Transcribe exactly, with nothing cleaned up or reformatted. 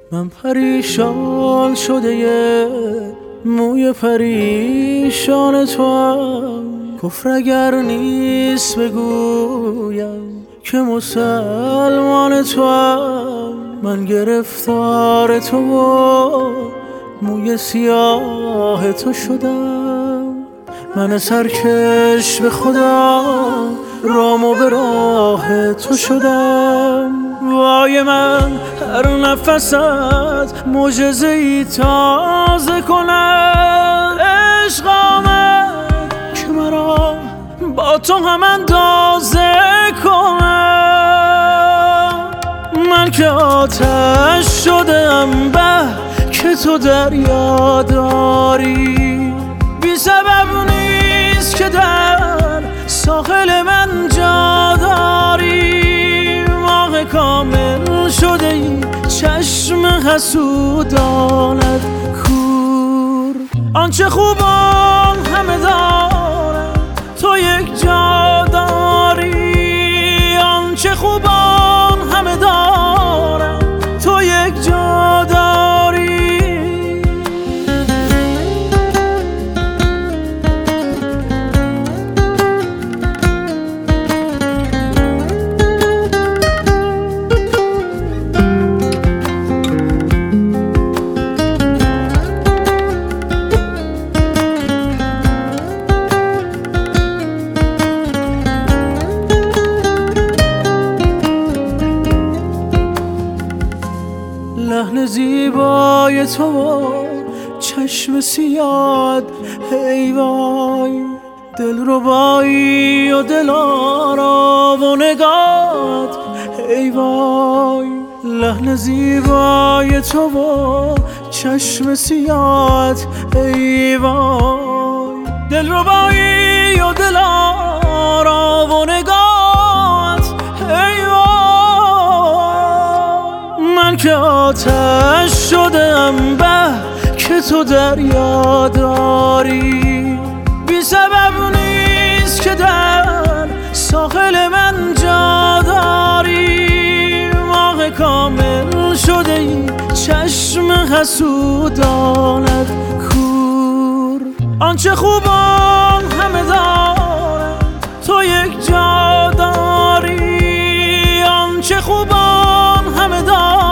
من پریشان شده یه موی پریشان تو هم، کفر اگر نیست بگویم که مسلمان تو هم. من گرفتار تو و موی سیاه تو شدم، من سرکش به خدا رام و به راه تو شدم. وای من هر نفست معجزه‌ای تازه کند، عشق آمد که مرا با تو هم اندازه کنم. من که آتش شدم به که تو دریا داری، بی سبب نیست که در ساحل من جا داری. ماه کامل شده ای چشم حسودانت کور، آنچه خوبان همه دارن تو یک جا داری، آنچه خوبان همه دارن تو یک جا داری. لحن زیبای تو چشم سیاد، ای وای دلربایی و دلارا و نگات، ای وای لحن زیبای تو چشم سیاد، ای وای دلربایی و دلارا و نگات، ای وای. من که آتش شدم به که تو دریا داری، بی سبب نیست که در ساحل من جا داری. ماه کامل شده ای چشم حسودانت کور، آنچه خوبان همه دارن تو یک جا داری، آنچه خوبان همه دارن